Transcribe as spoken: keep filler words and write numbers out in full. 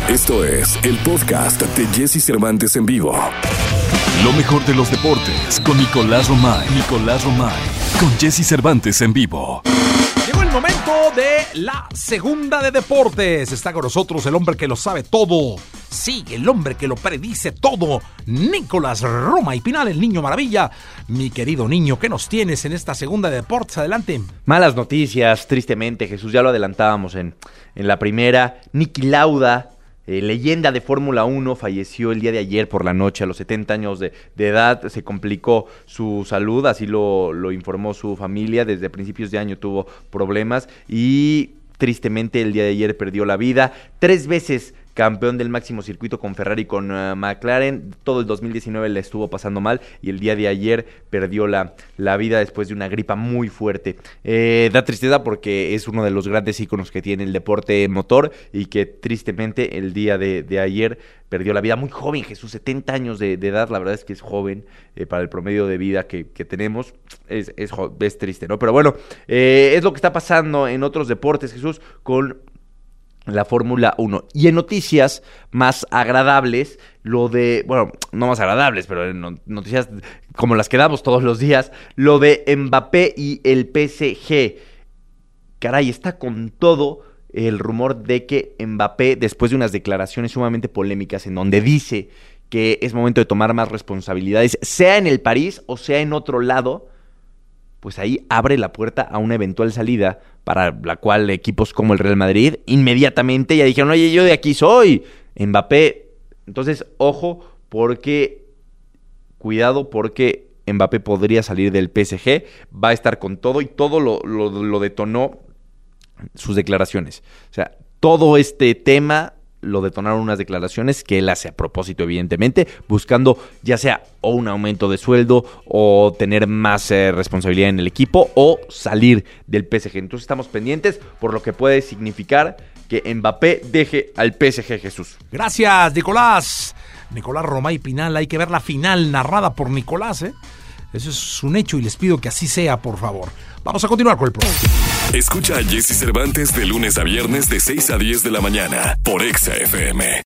Esto es el podcast de Jesse Cervantes en vivo. Lo mejor de los deportes con Nicolás Romay. Nicolás Romay. Con Jesse Cervantes en vivo. Llegó el momento de la segunda de deportes. Está con nosotros el hombre que lo sabe todo. Sí, el hombre que lo predice todo. Nicolás Romay Pinal, el niño maravilla. Mi querido niño, ¿qué nos tienes en esta segunda de deportes? Adelante. Malas noticias, tristemente, Jesús, ya lo adelantábamos en, en la primera. Niki Lauda, eh, leyenda de Fórmula uno, falleció el día de ayer por la noche a los setenta años de, de edad. Se complicó su salud, así lo, lo informó su familia. Desde principios de año tuvo problemas y tristemente el día de ayer perdió la vida. Tres veces campeón del máximo circuito con Ferrari y con uh, McLaren. Todo el dos mil diecinueve le estuvo pasando mal y el día de ayer perdió la, la vida después de una gripa muy fuerte. Eh, da tristeza porque es uno de los grandes íconos que tiene el deporte motor y que tristemente el día de, de ayer perdió la vida muy joven, Jesús, setenta años de, de edad. La verdad es que es joven eh, para el promedio de vida que, que tenemos. Es, es, es triste, ¿no? Pero bueno, eh, es lo que está pasando en otros deportes, Jesús, con la Fórmula uno. Y en noticias más agradables, lo de, bueno, no más agradables, pero en noticias como las que damos todos los días, lo de Mbappé y el P S G. Caray, está con todo el rumor de que Mbappé, después de unas declaraciones sumamente polémicas en donde dice que es momento de tomar más responsabilidades, sea en el París o sea en otro lado, pues ahí abre la puerta a una eventual salida para la cual equipos como el Real Madrid inmediatamente ya dijeron, oye, yo de aquí soy, Mbappé. Entonces, ojo, porque, cuidado, porque Mbappé podría salir del P S G, va a estar con todo y todo lo, lo, lo detonó sus declaraciones. O sea, todo este tema lo detonaron unas declaraciones que él hace a propósito, evidentemente, buscando ya sea o un aumento de sueldo o tener más eh, responsabilidad en el equipo o salir del P S G. Entonces estamos pendientes por lo que puede significar que Mbappé deje al P S G, Jesús. Gracias, Nicolás. Nicolás Romay Pinal, hay que ver la final narrada por Nicolás, ¿eh? Eso es un hecho y les pido que así sea, por favor. Vamos a continuar con el programa. Escucha a Jesse Cervantes de lunes a viernes de seis a diez de la mañana por Exa F M.